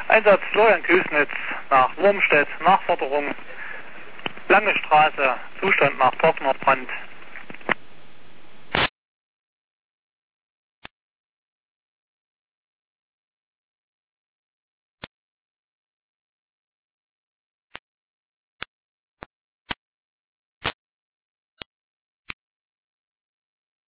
Einsatz Florian Küsnitz nach Wurmstedt, Nachforderung, Lange Straße, Zustand nach Partnerbrand.